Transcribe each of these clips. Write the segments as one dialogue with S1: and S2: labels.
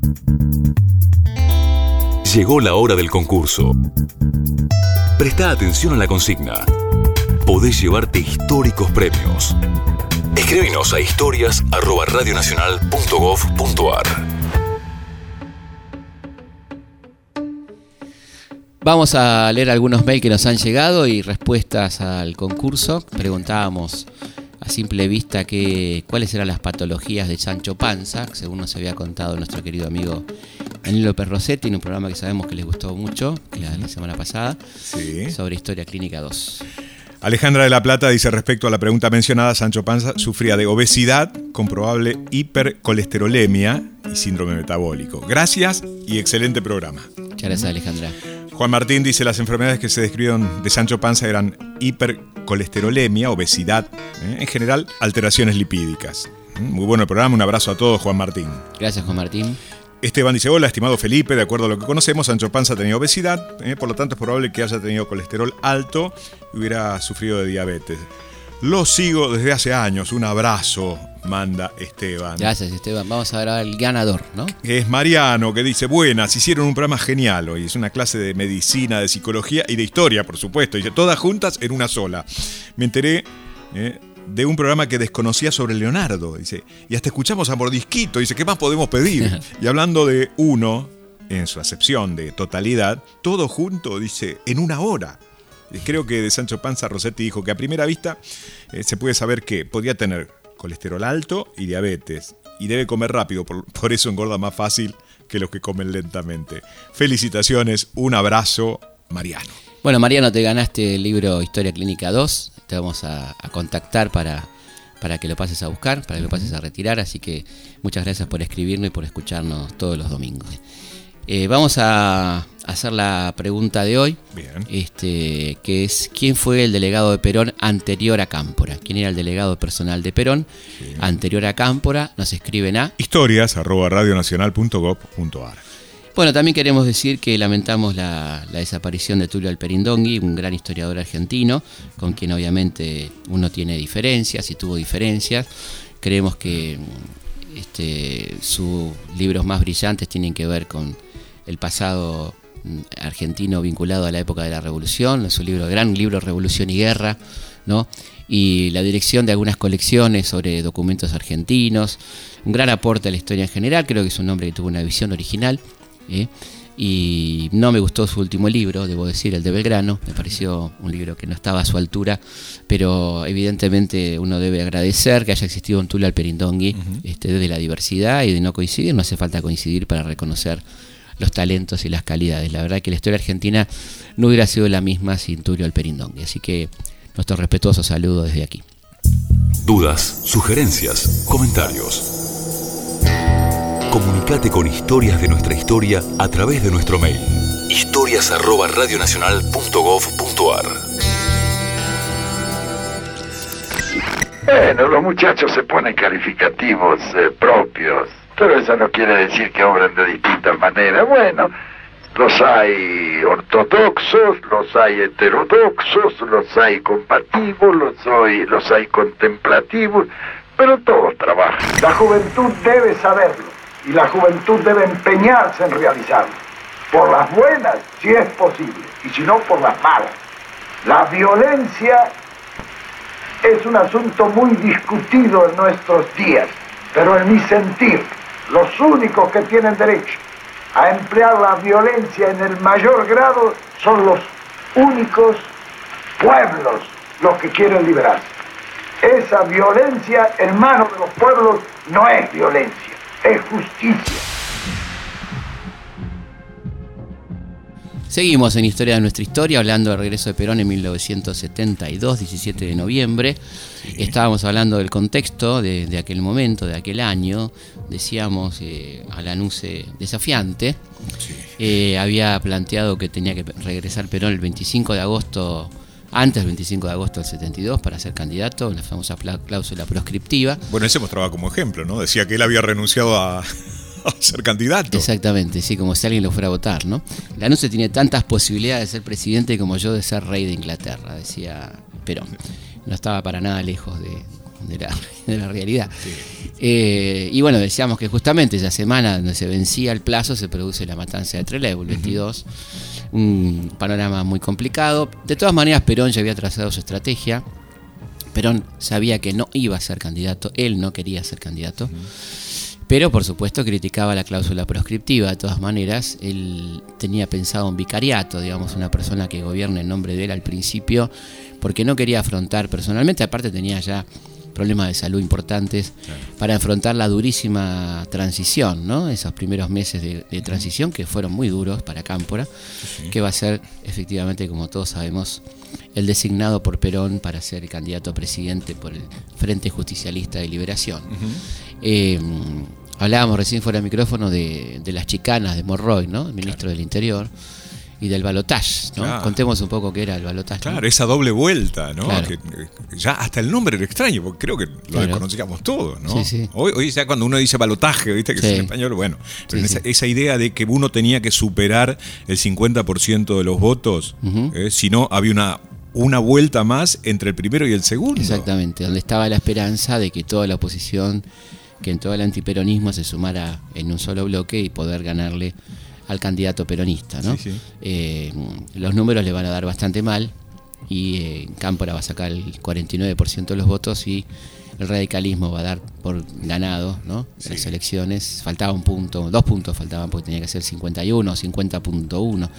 S1: Llegó la hora del concurso. Presta atención a la consigna. Podés llevarte históricos premios. Escríbenos a historias@radionacional.gov.ar.
S2: Vamos a leer algunos mails que nos han llegado y respuestas al concurso. Preguntábamos a simple vista cuáles eran las patologías de Sancho Panza, según nos había contado nuestro querido amigo Daniel López Rossetti, en un programa que sabemos que les gustó mucho, la semana pasada,
S3: sí,
S2: sobre Historia Clínica 2.
S3: Alejandra de la Plata dice respecto a la pregunta mencionada, Sancho Panza sufría de obesidad con probable hipercolesterolemia y síndrome metabólico. Gracias y excelente programa.
S2: Muchas gracias, Alejandra.
S3: Juan Martín dice las enfermedades que se describieron de Sancho Panza eran hipercolesterolemia, obesidad, en general alteraciones lipídicas. Muy bueno el programa, un abrazo a todos, Juan Martín.
S2: Gracias, Juan Martín.
S3: Esteban dice, hola, estimado Felipe, de acuerdo a lo que conocemos, Sancho Panza tenía obesidad, por lo tanto es probable que haya tenido colesterol alto y hubiera sufrido de diabetes. Lo sigo desde hace años, un abrazo, manda Esteban.
S2: Gracias, Esteban. Vamos a ver al ganador, ¿no?
S3: Es Mariano, que dice, buenas, hicieron un programa genial hoy, es una clase de medicina, de psicología y de historia, por supuesto, dice, todas juntas en una sola. Me enteré de un programa que desconocía sobre Leonardo, dice, y hasta escuchamos a Mordisquito, dice, ¿qué más podemos pedir? Y hablando de uno, en su acepción de totalidad, todo junto, dice, en una hora. Creo que de Sancho Panza Rossetti dijo que a primera vista se puede saber que podía tener colesterol alto y diabetes, y debe comer rápido, por eso engorda más fácil que los que comen lentamente. Felicitaciones, un abrazo, Mariano.
S2: Bueno, Mariano, te ganaste el libro Historia Clínica 2. Te vamos a contactar para que lo pases a buscar, para que lo pases a retirar. Así que muchas gracias por escribirnos y por escucharnos todos los domingos. Vamos a hacer la pregunta de hoy.
S3: Bien.
S2: Que es, ¿quién fue el delegado de Perón anterior a Cámpora? ¿Quién era el delegado personal de Perón anterior a Cámpora? Nos escriben a
S3: historias@radionacional.gov.ar.
S2: Bueno, también queremos decir que lamentamos la desaparición de Tulio Alperindongui, un gran historiador argentino, con quien obviamente uno tiene diferencias y tuvo diferencias. Creemos que sus libros más brillantes tienen que ver con el pasado argentino vinculado a la época de la Revolución, su gran libro Revolución y Guerra, ¿no? Y la dirección de algunas colecciones sobre documentos argentinos, un gran aporte a la historia en general. Creo que es un hombre que tuvo una visión original. Y no me gustó su último libro, debo decir, el de Belgrano. Me pareció un libro que no estaba a su altura, pero evidentemente uno debe agradecer que haya existido un Tulio Alperindongui desde la diversidad y de no coincidir. No hace falta coincidir para reconocer los talentos y las calidades. La verdad que la historia argentina no hubiera sido la misma sin Tulio Alperindongui. Así que nuestro respetuoso saludo desde aquí.
S1: Dudas, sugerencias, comentarios. Comunicate con Historias de nuestra historia a través de nuestro mail historias@radionacional.gov.ar.
S4: Bueno, los muchachos se ponen calificativos propios, pero eso no quiere decir que obren de distintas maneras. Bueno, los hay ortodoxos, los hay heterodoxos, los hay combativos, los hay contemplativos, pero todos trabajan. La juventud debe saberlo. Y la juventud debe empeñarse en realizarlo. Por las buenas, si es posible, y si no, por las malas. La violencia es un asunto muy discutido en nuestros días, pero en mi sentir, los únicos que tienen derecho a emplear la violencia en el mayor grado son los únicos pueblos los que quieren liberarse. Esa violencia en manos de los pueblos no es violencia. Es justicia.
S2: Seguimos en Historia de nuestra historia, hablando del regreso de Perón en 1972, 17 de noviembre. Sí. Estábamos hablando del contexto de aquel momento, de aquel año. Decíamos a Lanuse desafiante. Sí. Había planteado que tenía que regresar Perón el 25 de agosto, antes del 25 de agosto del 72, para ser candidato, la famosa cláusula proscriptiva.
S3: Bueno, ese mostraba como ejemplo, ¿no? Decía que él había renunciado a ser candidato.
S2: Exactamente, sí, como si alguien lo fuera a votar, ¿no? Lanuse tiene tantas posibilidades de ser presidente como yo de ser rey de Inglaterra, decía Perón. No estaba para nada lejos de la realidad. Sí. Y bueno, decíamos que justamente esa semana donde se vencía el plazo se produce la matanza de Trelew, el 22. Un panorama muy complicado. De todas maneras, Perón ya había trazado su estrategia. Perón sabía que no iba a ser candidato, él no quería ser candidato, pero por supuesto criticaba la cláusula proscriptiva. De todas maneras, él tenía pensado un vicariato, digamos, una persona que gobierne en nombre de él al principio, porque no quería afrontar personalmente, aparte tenía ya problemas de salud importantes, para afrontar la durísima transición, ¿no? Esos primeros meses de transición que fueron muy duros para Cámpora, que va a ser efectivamente, como todos sabemos, el designado por Perón para ser candidato a presidente por el Frente Justicialista de Liberación. Hablábamos recién fuera de micrófono de las chicanas de Monroy, ¿no? El ministro del Interior. Y del balotaje, ¿no?
S3: Claro.
S2: Contemos un poco qué era el balotaje.
S3: Claro, esa doble vuelta, ¿no?
S2: Claro.
S3: Que ya hasta el nombre era extraño, porque creo que lo desconocíamos todos, ¿no?
S2: Sí, sí.
S3: Hoy ya cuando uno dice balotaje, ¿viste? Que es en español, bueno. Pero esa idea de que uno tenía que superar el 50% de los votos, si no, había una vuelta más entre el primero y el segundo.
S2: Exactamente, donde estaba la esperanza de que toda la oposición, que en todo el antiperonismo se sumara en un solo bloque y poder ganarle al candidato peronista, ¿no?
S3: Sí, sí.
S2: Los números le van a dar bastante mal y Cámpora va a sacar el 49% de los votos y el radicalismo va a dar por ganado, ¿no? Las elecciones. Faltaba un punto, 2 puntos faltaban porque tenía que ser 51 o 50.1.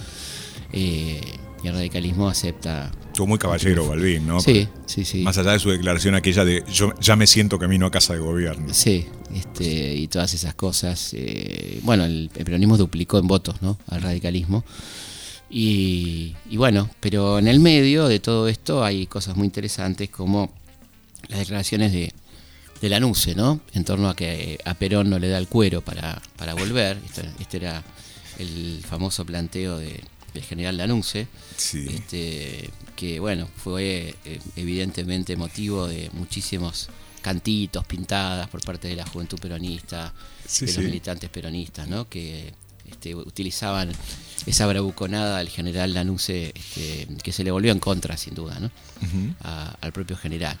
S2: Y el radicalismo acepta.
S3: Estuvo muy caballero Balbín, ¿no?
S2: Sí.
S3: Más allá de su declaración aquella de yo ya me siento camino a casa de gobierno.
S2: Sí, y todas esas cosas. Bueno, el peronismo duplicó en votos, ¿no? Al radicalismo. Y bueno, pero en el medio de todo esto hay cosas muy interesantes como las declaraciones de Lanuse, ¿no? En torno a que a Perón no le da el cuero para volver. Este era el famoso planteo del general Lanuse, que bueno, fue evidentemente motivo de muchísimos cantitos, pintadas por parte de la juventud peronista, de los militantes peronistas, ¿no? Que utilizaban esa bravuconada al general Lanuse, que se le volvió en contra, sin duda, ¿no? Al propio general.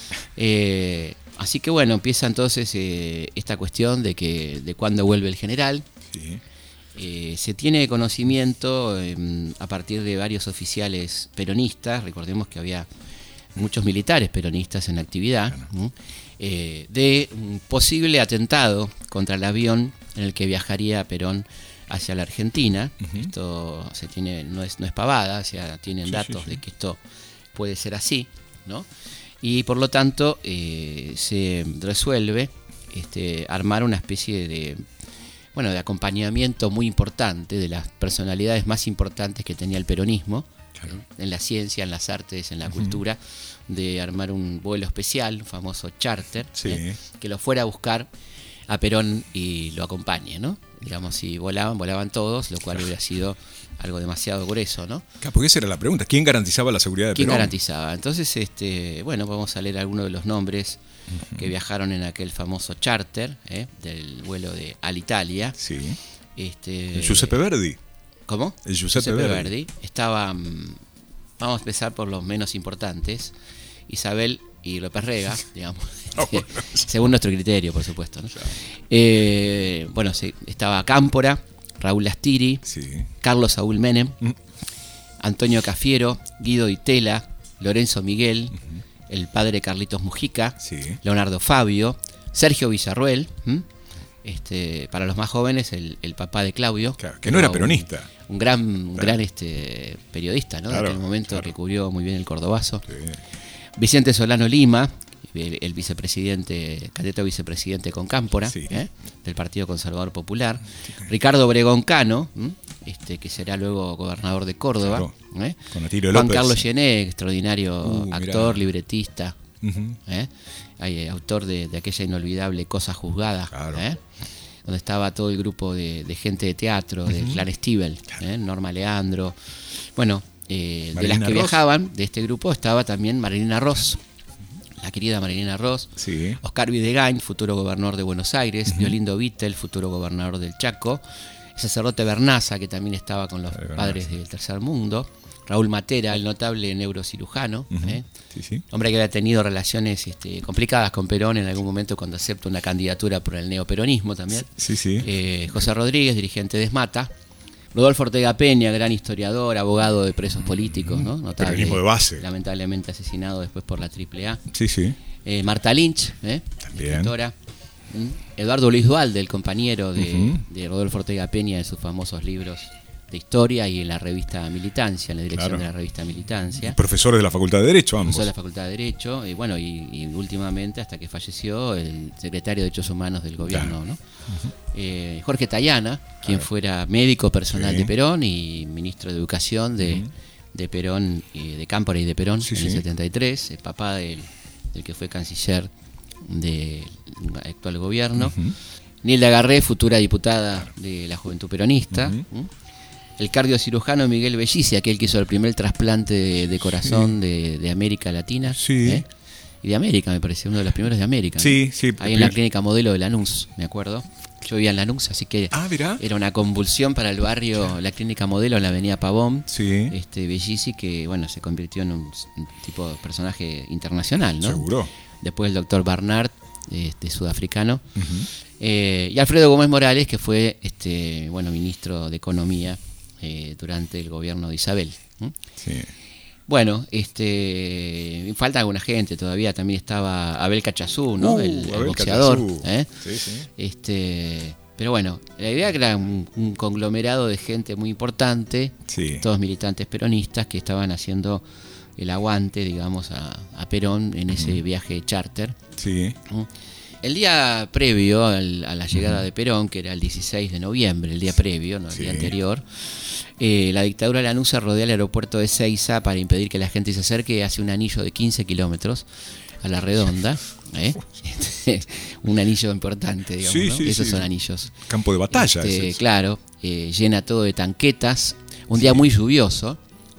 S2: Así que bueno, empieza entonces esta cuestión de cuándo vuelve el general. Se tiene conocimiento a partir de varios oficiales peronistas, recordemos que había muchos militares peronistas en actividad, de un posible atentado contra el avión en el que viajaría Perón hacia la Argentina. Esto se tiene, no es pavada, o sea, tienen datos de que esto puede ser así, ¿no? Y por lo tanto se resuelve armar una especie de acompañamiento muy importante de las personalidades más importantes que tenía el peronismo, en la ciencia, en las artes, en la cultura, de armar un vuelo especial, un famoso charter, que lo fuera a buscar a Perón y lo acompañe, ¿no? Digamos, si volaban todos, lo cual hubiera sido algo demasiado grueso, ¿no?
S3: Porque esa era la pregunta, ¿quién garantizaba la seguridad de Perón?
S2: ¿Quién garantizaba? Entonces, vamos a leer algunos de los nombres que viajaron en aquel famoso charter, del vuelo de Alitalia.
S3: Sí. El Giuseppe Verdi.
S2: ¿Cómo?
S3: El Giuseppe Verdi.
S2: Vamos a empezar por los menos importantes. Isabel y López Rega, digamos, según nuestro criterio, por supuesto, ¿no? Estaba Cámpora, Raúl Astiri, Carlos Saúl Menem, Antonio Cafiero, Guido Itela, Lorenzo Miguel, el padre Carlitos Mujica, Leonardo Fabio, Sergio Villarruel, para los más jóvenes el papá de Claudio,
S3: que no era peronista,
S2: un gran periodista, ¿no? En aquel momento que cubrió muy bien el cordobazo. Vicente Solano Lima, el vicepresidente, candidato a vicepresidente con Cámpora, del Partido Conservador Popular. Ricardo Obregón Cano, que será luego gobernador de Córdoba.
S3: Con Atilio
S2: Juan
S3: López.
S2: Carlos Llené, extraordinario actor, libretista, autor de aquella inolvidable Cosa Juzgada, donde estaba todo el grupo de gente de teatro, de Clan Stivel, Norma Leandro. Bueno, de las que viajaban de este grupo estaba también Marilina Ross, la querida Marilina Ross, Oscar Videgain, futuro gobernador de Buenos Aires, Violindo Vittel, futuro gobernador del Chaco, el sacerdote Bernaza, que también estaba con los padres del Tercer Mundo, Raúl Matera, el notable neurocirujano,
S3: Sí, sí.
S2: hombre que había tenido relaciones complicadas con Perón en algún momento cuando acepta una candidatura por el neoperonismo también.
S3: Sí, sí.
S2: José Rodríguez, dirigente de ESMATA. Rodolfo Ortega Peña, gran historiador, abogado de presos políticos, ¿no? Notable,
S3: peronismo de base.
S2: lamentablemente asesinado después por la AAA.
S3: Sí, sí.
S2: Marta Lynch,
S3: También.
S2: escritora. Eduardo Luis Duhalde, el compañero de Rodolfo Ortega Peña en sus famosos libros de historia y en la revista Militancia, en la dirección de la revista Militancia.
S3: Profesores de la Facultad de Derecho, ambos.
S2: Profesor de la Facultad de Derecho, y últimamente, hasta que falleció, el secretario de Derechos Humanos del gobierno, ¿no? Jorge Tayana, quien fuera médico personal de Perón y ministro de Educación de Perón, de Cámpora y de Perón en el 73, el papá del que fue canciller del actual gobierno. Nilda Garré, futura diputada de la Juventud Peronista. El cardiocirujano Miguel Bellici, aquel que hizo el primer trasplante de corazón de América Latina.
S3: Sí.
S2: Y de América, me parece, uno de los primeros de América.
S3: Sí,
S2: ¿no?
S3: sí.
S2: Ahí en la clínica modelo de Lanús, me acuerdo. Yo vivía en Lanús, así que
S3: mirá.
S2: era una convulsión para el barrio, la clínica modelo en la avenida Pavón.
S3: Sí.
S2: Bellici, que bueno, se convirtió en un tipo de personaje internacional, ¿no?
S3: Seguro.
S2: Después el doctor Barnard, sudafricano. Y Alfredo Gómez Morales, que fue ministro de Economía durante el gobierno de Isabel.
S3: Sí.
S2: Bueno, falta alguna gente todavía. También estaba Abel Cachazú, ¿no? El boxeador.
S3: Sí, sí.
S2: Pero bueno, la idea era un conglomerado de gente muy importante, todos militantes peronistas que estaban haciendo el aguante, digamos, a Perón en ese viaje charter.
S3: Sí.
S2: El día previo a la llegada de Perón, que era el 16 de noviembre, el día previo, no el día anterior, la dictadura lanusa rodea el aeropuerto de Seiza para impedir que la gente se acerque. Hace un anillo de 15 kilómetros a la redonda. Un anillo importante, digamos, ¿no? Esos son anillos.
S3: Campo de batalla.
S2: Claro, llena todo de tanquetas. Un día muy lluvioso.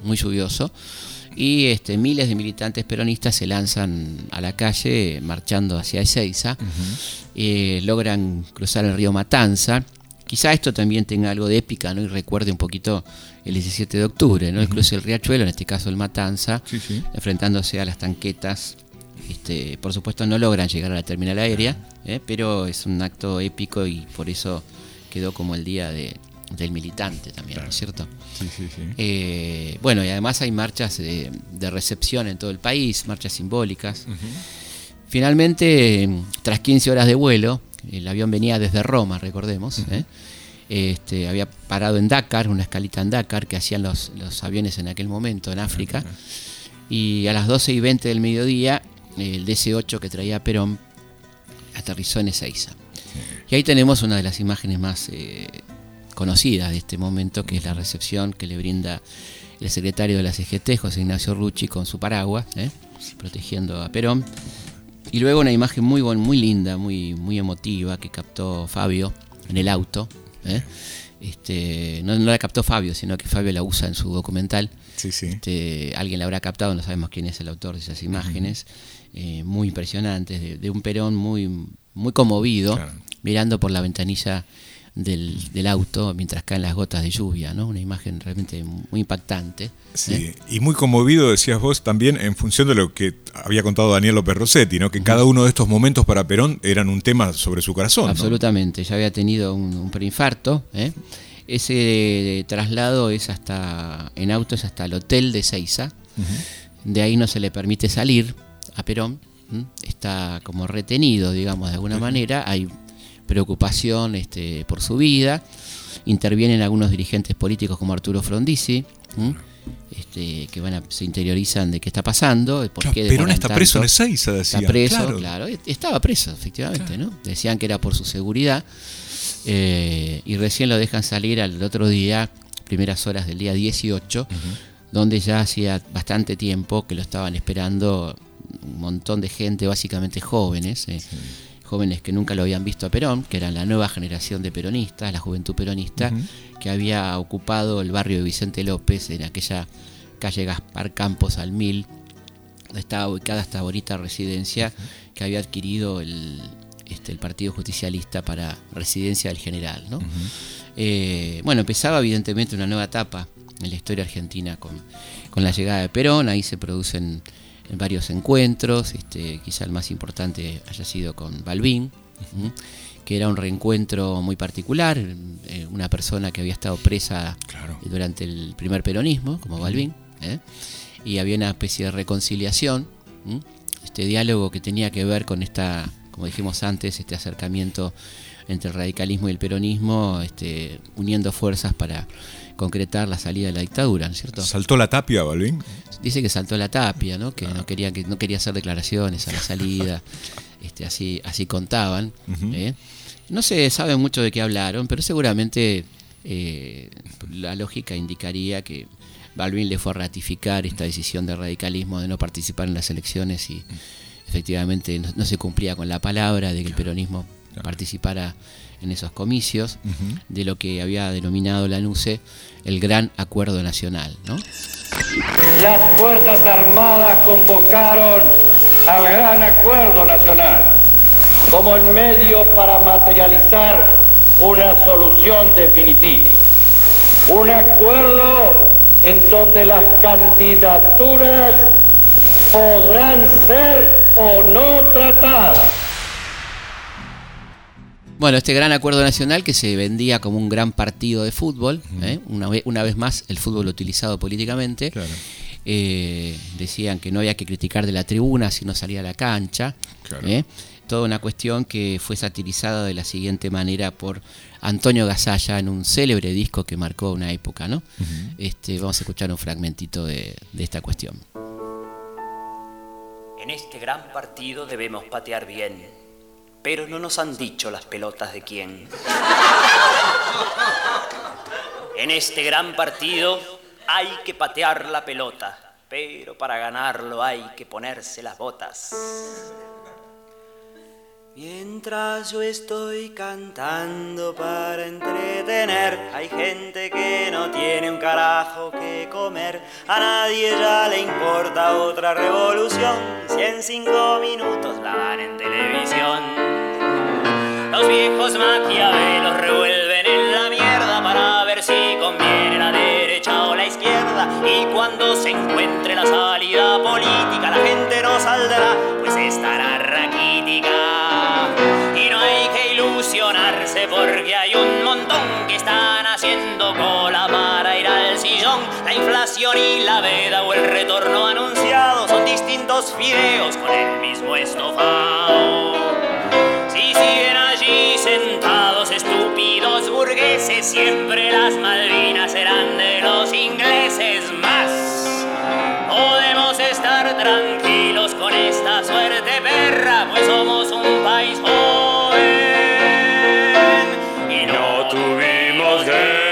S2: Y miles de militantes peronistas se lanzan a la calle marchando hacia Ezeiza. Logran cruzar el río Matanza. Quizá esto también tenga algo de épica, ¿no? Y recuerde un poquito el 17 de octubre, ¿no? El cruce del riachuelo, en este caso el Matanza, enfrentándose a las tanquetas. Por supuesto no logran llegar a la terminal aérea, pero es un acto épico y por eso quedó como el día del militante también, ¿no es cierto?
S3: Sí.
S2: Bueno, y además hay marchas de recepción en todo el país, marchas simbólicas. Finalmente, tras 15 horas de vuelo, el avión venía desde Roma, recordemos, había parado en Dakar, una escalita en Dakar que hacían los aviones en aquel momento en África, y a las 12:20 del mediodía el DC-8 que traía Perón aterrizó en Ezeiza. Y ahí tenemos una de las imágenes más conocidas de este momento, que es la recepción que le brinda el secretario de la CGT, José Ignacio Rucci, con su paraguas, protegiendo a Perón. Y luego una imagen muy linda, muy emotiva, que captó Fabio en el auto. No la captó Fabio, sino que Fabio la usa en su documental. Alguien la habrá captado, no sabemos quién es el autor de esas imágenes, muy impresionantes, de un Perón muy conmovido, mirando por la ventanilla del auto mientras caen las gotas de lluvia, ¿no? Una imagen realmente muy impactante.
S3: Y muy conmovido, decías vos, también en función de lo que había contado Daniel López Rossetti, ¿no? Que cada uno de estos momentos para Perón eran un tema sobre su corazón.
S2: Absolutamente, ¿no? Ya había tenido un preinfarto. Ese traslado en auto es hasta el hotel de Ezeiza. De ahí no se le permite salir a Perón. Está como retenido, digamos, de alguna manera. Hay preocupación por su vida. Intervienen algunos dirigentes políticos como Arturo Frondizi, que se interiorizan de qué está pasando, por qué
S3: Perón está preso en Ezeiza, decían.
S2: Está preso, claro. Estaba preso, efectivamente, ¿no? Decían que era por su seguridad, y recién lo dejan salir al otro día, primeras horas del día 18, donde ya hacía bastante tiempo que lo estaban esperando un montón de gente, básicamente jóvenes, jóvenes que nunca lo habían visto a Perón, que eran la nueva generación de peronistas, la juventud peronista, que había ocupado el barrio de Vicente López, en aquella calle Gaspar Campos al 1000, donde estaba ubicada esta bonita residencia que había adquirido el Partido Justicialista para residencia del general, ¿no? Bueno, empezaba evidentemente una nueva etapa en la historia argentina con la llegada de Perón. Ahí se producen varios encuentros, quizá el más importante haya sido con Balbín, que era un reencuentro muy particular, una persona que había estado presa durante el primer peronismo, como Balbín, y había una especie de reconciliación, este diálogo que tenía que ver con esta, como dijimos antes, este acercamiento entre el radicalismo y el peronismo, uniendo fuerzas para concretar la salida de la dictadura, ¿no es cierto?
S3: ¿Saltó la tapia, Balbín?
S2: Dice que saltó la tapia, ¿no? Que no quería hacer declaraciones a la salida, así contaban. No se sabe mucho de qué hablaron, pero seguramente la lógica indicaría que Balbín le fue a ratificar esta decisión del radicalismo de no participar en las elecciones y efectivamente no se cumplía con la palabra de que el peronismo participara en esos comicios, de lo que había denominado Lanusse el Gran Acuerdo Nacional, ¿no?
S5: Las Fuerzas Armadas convocaron al Gran Acuerdo Nacional como el medio para materializar una solución definitiva. Un acuerdo en donde las candidaturas podrán ser o no tratadas.
S2: Bueno, este gran acuerdo nacional que se vendía como un gran partido de fútbol, una vez más el fútbol utilizado políticamente,
S3: Claro.
S2: Decían que no había que criticar de la tribuna sino salir a la cancha,
S3: Claro.
S2: Toda una cuestión que fue satirizada de la siguiente manera por Antonio Gasalla en un célebre disco que marcó una época, ¿no? Vamos a escuchar un fragmentito de esta cuestión.
S6: En este gran partido debemos patear bien, pero no nos han dicho las pelotas de quién. En este gran partido hay que patear la pelota, pero para ganarlo hay que ponerse las botas. Mientras yo estoy cantando para entretener, hay gente que no tiene un carajo que comer. A nadie ya le importa otra revolución, si en 5 minutos la dan en televisión. Los viejos maquiavelos revuelven en la mierda para ver si conviene la derecha o la izquierda. Y cuando se encuentre la salida política, la gente no saldrá, pues estará raquítica. Y no hay que ilusionarse porque hay un montón que están haciendo cola para ir al sillón. La inflación y la veda o el retorno anunciado son distintos fideos con el mismo estofado. Si siguen allí sentados estúpidos burgueses, siempre las Malvinas serán de los ingleses. Más podemos estar tranquilos con esta suerte perra, pues somos un país joven y no tuvimos guerra.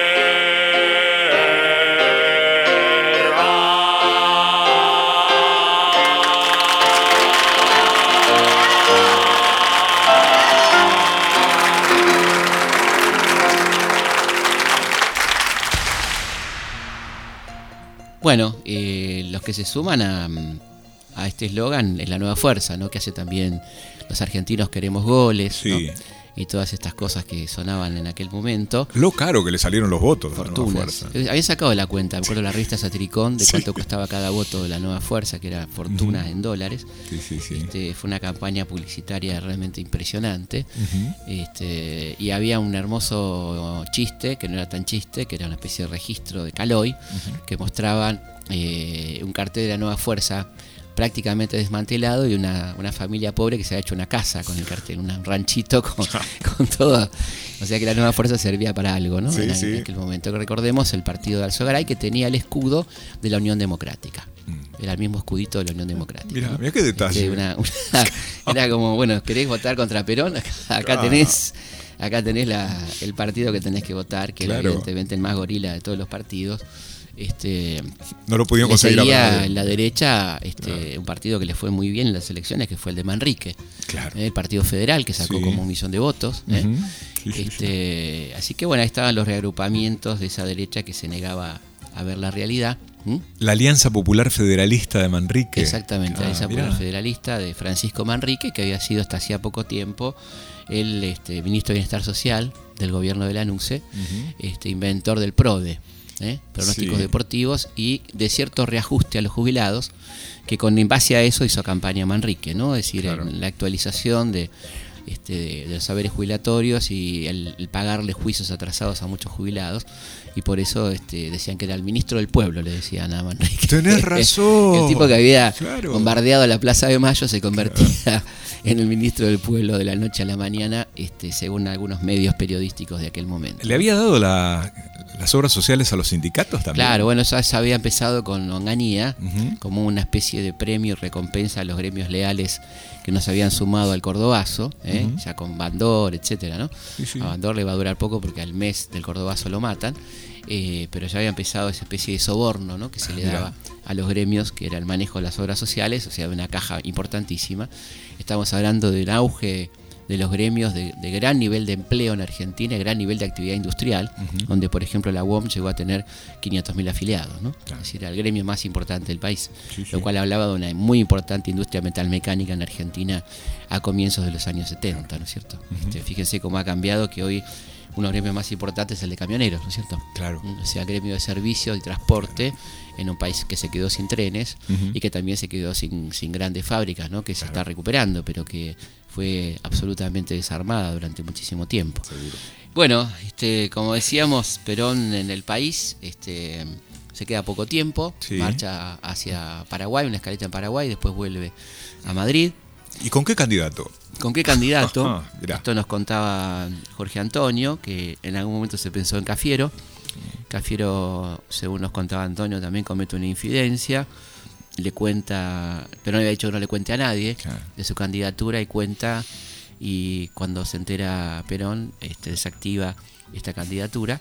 S2: Bueno, los que se suman a este eslogan es la Nueva Fuerza, ¿no? Que hace también los argentinos queremos goles,
S3: Sí.
S2: ¿no? Y todas estas cosas que sonaban en aquel momento.
S3: Lo caro que le salieron los votos de la Nueva
S2: Fortunas.
S3: Fuerza.
S2: Había sacado la cuenta, me acuerdo la revista Satiricón, de cuánto costaba cada voto de la Nueva Fuerza, que era fortunas en dólares.
S3: Sí.
S2: Fue una campaña publicitaria realmente impresionante. Y había un hermoso chiste, que no era tan chiste, que era una especie de registro de Caloi, que mostraban un cartel de la Nueva Fuerza prácticamente desmantelado y una familia pobre que se había hecho una casa con el cartel, un ranchito con todo. O sea que la Nueva Fuerza servía para algo, ¿no? En aquel momento. Recordemos el partido de Alzogaray, que tenía el escudo de la Unión Democrática. Era el mismo escudito de la Unión Democrática.
S3: Mirá, mirá qué detalle.
S2: Era como, bueno, ¿querés votar contra Perón? Acá tenés el partido que tenés que votar, que era evidentemente el más gorila de todos los partidos.
S3: No lo pudieron conseguir.
S2: Seguía en la derecha un partido que le fue muy bien en las elecciones, que fue el de Manrique, el Partido Federal, que sacó como 1 millón de votos. Así que bueno, ahí estaban los reagrupamientos de esa derecha que se negaba a ver la realidad.
S3: La Alianza Popular Federalista de Manrique.
S2: Exactamente, la Alianza Popular Federalista de Francisco Manrique, que había sido hasta hacía poco tiempo el ministro de Bienestar Social del gobierno de Lanusse, inventor del PRODE. pronósticos
S3: Sí.
S2: deportivos y de cierto reajuste a los jubilados, que en base a eso hizo campaña Manrique, ¿no? Es decir,
S3: Claro.
S2: la actualización de los saberes jubilatorios y el pagarle juicios atrasados a muchos jubilados, y por eso decían que era el ministro del pueblo, le decían a Manrique.
S3: Tenés razón.
S2: El tipo que había
S3: Claro.
S2: bombardeado la Plaza de Mayo se convertía en el ministro del pueblo de la noche a la mañana, según algunos medios periodísticos de aquel momento.
S3: ¿Le había dado las obras sociales a los sindicatos también?
S2: Claro, bueno, eso ya había empezado con Onganía,
S3: Ujú.
S2: como una especie de premio y recompensa a los gremios leales que nos habían sumado al Cordobazo,
S3: Ujú.
S2: ya con Bandor, etcétera, ¿no?
S3: Sí, sí.
S2: A Bandor le va a durar poco porque al mes del Cordobazo lo matan, pero ya había empezado esa especie de soborno, ¿no? Que se le
S3: Mirá.
S2: daba a los gremios, que era el manejo de las obras sociales, o sea, de una caja importantísima. Estamos hablando del auge de los gremios de gran nivel de empleo en Argentina y gran nivel de actividad industrial,
S3: Ujú.
S2: donde por ejemplo la UOM llegó a tener 500.000 afiliados, ¿no?
S3: Claro.
S2: Es decir, era el gremio más importante del país,
S3: Sí, sí.
S2: lo cual hablaba de una muy importante industria metalmecánica en Argentina a comienzos de los años 70, ¿no es cierto? Fíjense cómo ha cambiado, que hoy uno de los gremios más importantes es el de camioneros, ¿no es cierto?
S3: Claro.
S2: O sea, gremio de servicio y transporte en un país que se quedó sin trenes
S3: Ujú.
S2: y que también se quedó sin grandes fábricas, ¿no? Que se está recuperando, pero que fue absolutamente desarmada durante muchísimo tiempo.
S3: Seguro.
S2: Bueno, como decíamos, Perón en el país, se queda poco tiempo,
S3: Sí.
S2: marcha hacia Paraguay, una escaleta en Paraguay, después vuelve a Madrid.
S3: ¿Y con qué candidato?
S2: ¿Con qué candidato?
S3: Ajá, mirá.
S2: Esto nos contaba Jorge Antonio, que en algún momento se pensó en Cafiero. Cafiero, según nos contaba Antonio, también comete una infidencia. Le cuenta, pero no había dicho que no le cuente a nadie
S3: Claro.
S2: de su candidatura, y cuenta, y cuando se entera Perón, desactiva esta candidatura.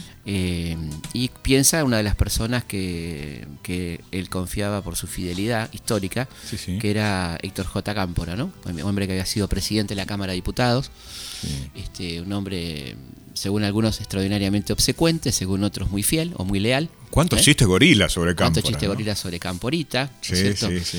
S2: Y piensa en una de las personas que él confiaba por su fidelidad histórica,
S3: Sí, sí.
S2: que era Héctor J. Cámpora, ¿no? Un hombre que había sido presidente de la Cámara de Diputados,
S3: Sí.
S2: un hombre, según algunos, extraordinariamente obsecuente, según otros muy fiel o muy leal.
S3: ¿Cuántos chistes gorilas sobre Cámpora?
S2: ¿Cuántos chistes
S3: ¿no?
S2: gorilas sobre Camporita? ¿no
S3: Sí,
S2: es cierto?
S3: sí,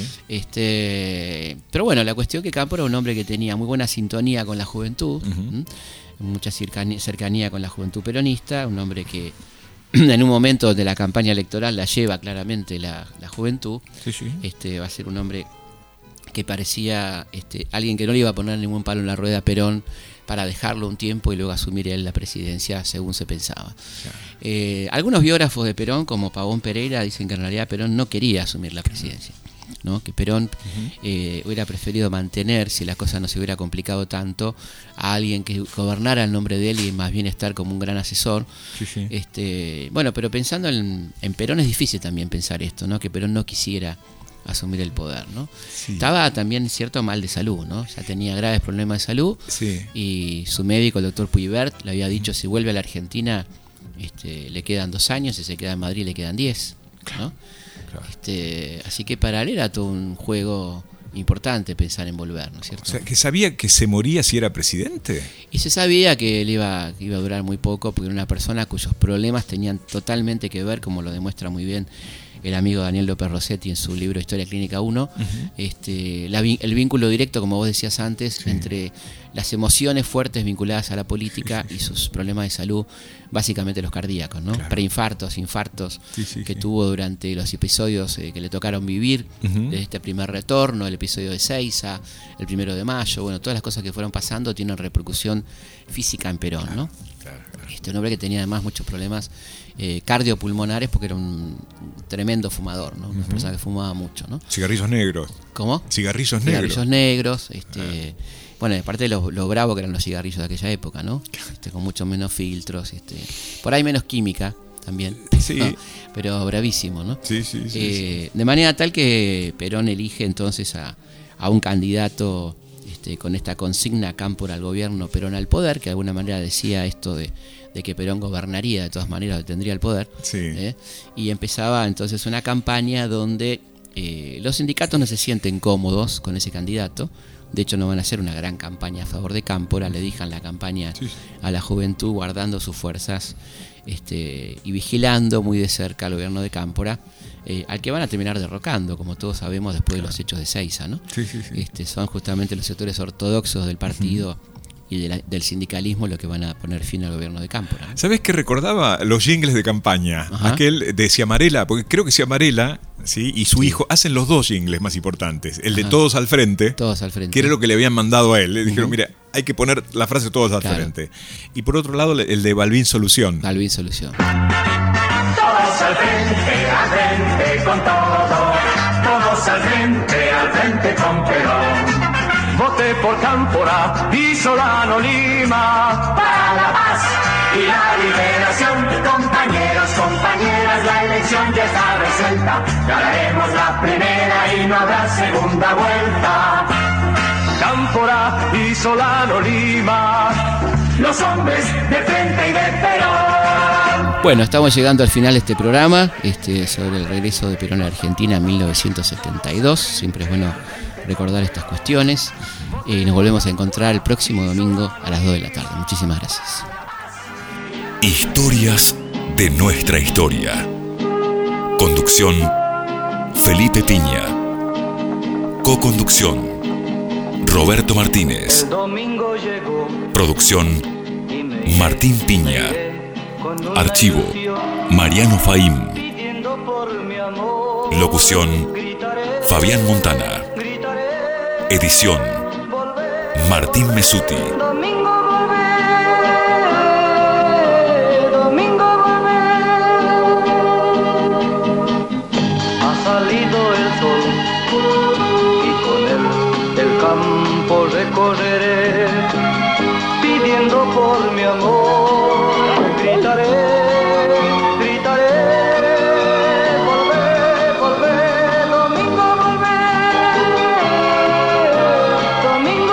S3: sí.
S2: Pero bueno, la cuestión que Cámpora era un hombre que tenía muy buena sintonía con la juventud,
S3: Ujú.
S2: mucha cercanía con la juventud peronista, un hombre que en un momento de la campaña electoral la lleva claramente la juventud.
S3: Sí, sí.
S2: Va a ser un hombre que parecía alguien que no le iba a poner ningún palo en la rueda a Perón para dejarlo un tiempo y luego asumir él la presidencia, según se pensaba. Algunos biógrafos de Perón, como Pavón Pereira, dicen que en realidad Perón no quería asumir la presidencia, ¿no? Que Perón hubiera preferido mantener, si la cosa no se hubiera complicado tanto, a alguien que gobernara en nombre de él y más bien estar como un gran asesor.
S3: Sí, sí.
S2: Bueno, pero pensando en Perón es difícil también pensar esto, ¿no? Que Perón no quisiera asumir el poder, ¿no?
S3: Sí.
S2: Estaba también cierto mal de salud, ¿no? Ya tenía graves problemas de salud,
S3: Sí.
S2: y su médico, el doctor Puibert, le había dicho, si vuelve a la Argentina le quedan 2 años, si se queda en Madrid le quedan 10, ¿no?
S3: Claro.
S2: Así que para él era todo un juego importante pensar en volver, ¿no es cierto?
S3: O sea, que sabía que se moría si era presidente.
S2: Y se sabía que él iba a durar muy poco, porque era una persona cuyos problemas tenían totalmente que ver, como lo demuestra muy bien el amigo Daniel López Rossetti en su libro Historia Clínica 1, el vínculo directo, como vos decías antes,
S3: Sí.
S2: entre las emociones fuertes vinculadas a la política y sus problemas de salud, básicamente los cardíacos, ¿no?
S3: Claro.
S2: Preinfartos, infartos,
S3: Sí, sí,
S2: que
S3: sí.
S2: tuvo durante los episodios que le tocaron vivir,
S3: Ujú.
S2: desde este primer retorno, el episodio de Seiza, el 1 de mayo, bueno, todas las cosas que fueron pasando tienen repercusión física en Perón, ¿no?
S3: Claro, claro.
S2: Un hombre que tenía además muchos problemas cardiopulmonares, porque era un tremendo fumador, ¿no? Una persona que fumaba mucho, ¿no?
S3: Cigarrillos negros.
S2: ¿Cómo?
S3: Cigarrillos negros.
S2: Cigarrillos negros, bueno, aparte de lo bravo que eran los cigarrillos de aquella época, ¿no? Con mucho menos filtros, por ahí menos química también,
S3: Sí.
S2: ¿no? Pero bravísimo, ¿no?
S3: Sí, sí, sí, sí.
S2: De manera tal que Perón elige entonces a un candidato con esta consigna: Cámpora al gobierno, Perón al poder, que de alguna manera decía esto de que Perón gobernaría de todas maneras, tendría el poder.
S3: Sí.
S2: Y empezaba entonces una campaña donde los sindicatos no se sienten cómodos con ese candidato. De hecho, no van a hacer una gran campaña a favor de Cámpora, le dejan la campaña
S3: Sí, sí.
S2: a la juventud, guardando sus fuerzas y vigilando muy de cerca al gobierno de Cámpora, al que van a terminar derrocando, como todos sabemos, después de los hechos de Seiza, ¿no?
S3: Sí, sí, sí.
S2: Son justamente los sectores ortodoxos del partido y del sindicalismo lo que van a poner fin al gobierno de Cámpora.
S3: ¿Sabés qué recordaba? Los jingles de campaña.
S2: Ajá.
S3: Aquel de Ciamarela, porque creo que Ciamarela, ¿sí?, y su hijo hacen los dos jingles más importantes. El de
S2: Ajá.
S3: Todos al Frente,
S2: Todos al frente.
S3: que era lo que le habían mandado a él. Le dijeron, mira, hay que poner la frase Todos al
S2: Claro.
S3: Frente. Y por otro lado, el de Balvin Solución.
S2: Balvin Solución.
S7: Todos al frente con todo. Todos al frente con Perón. Voté por Cámpora y Solano Lima. Para la paz y la liberación. Compañeros, compañeras, la elección ya está resuelta. Ganaremos la primera y no habrá segunda vuelta. Cámpora y Solano Lima. Los hombres de frente y de Perón.
S2: Bueno, estamos llegando al final de este programa, sobre el regreso de Perón a Argentina en 1972. Siempre es bueno recordar estas cuestiones. Nos volvemos a encontrar el próximo domingo a las 2 de la tarde. Muchísimas gracias.
S1: Historias de nuestra historia. Conducción: Felipe Piña. Coconducción: Roberto Martínez.
S6: Domingo llegó
S1: Producción: Martín Piña. Archivo: Mariano Faín. Locución: Fabián Montana. Edición: Martín Mesuti.
S6: Domingo volvé, domingo volvé. Ha salido el sol y con él el campo recorreré, pidiendo por mi amor, gritaré, gritaré, volvé, volvé, domingo volvé, domingo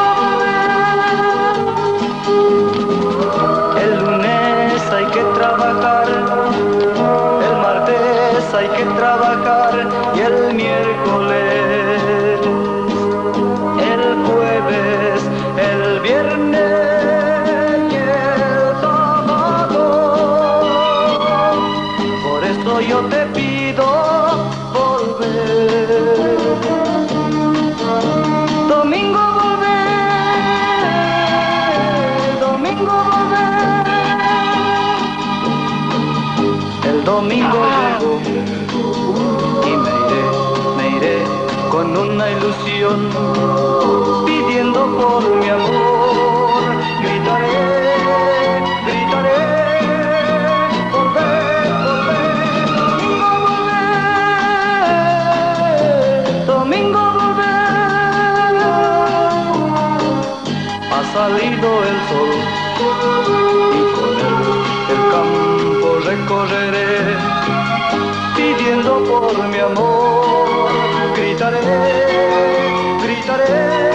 S6: volvé. El lunes hay que trabajar, el martes hay que trabajar y el miércoles, el jueves, el viernes y el sábado. Por eso yo te pido volver. Domingo volver, domingo volver. El domingo llegó y me iré con una ilusión, pidiendo por mi amor, gritaré, gritaré, volver, volver, domingo volver, ha salido el sol y con él el campo recorreré, pidiendo por mi amor, gritaré, gritaré.